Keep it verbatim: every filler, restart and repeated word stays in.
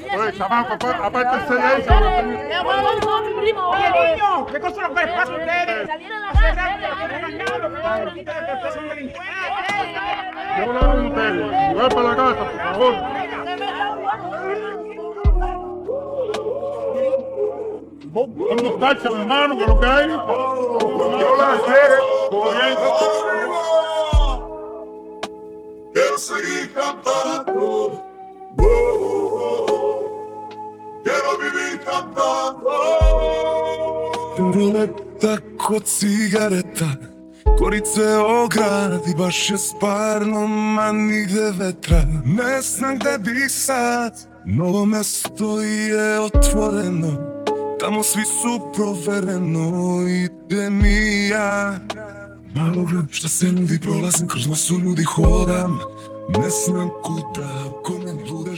Oye, chamaco, apá- apártense de ahí. Oye, niño, ¿qué cosa nos pasa a ustedes? Salir a la Hace calle. rato que tienen dañado, que van a ustedes, que ustedes son delincuentes. ¿Qué hablaron ustedes? Voy para la casa, por favor. Vamos, tacha, mi hermano, que lo que hay. Yo la Quiero seguir cantando. Oh, oh, oh. Quiero vivir cantando. Ruleta kod cigareta, korice ogradi, baš je sparno, ma nigde vetra. Ne znam gde bih sad, novo mesto je otvoreno, tamo svi su provereno, idem i ja. Malo gledam šta se nudi, prolazim kroz masu ljudi, hodam. Ne znam kuda, kome bude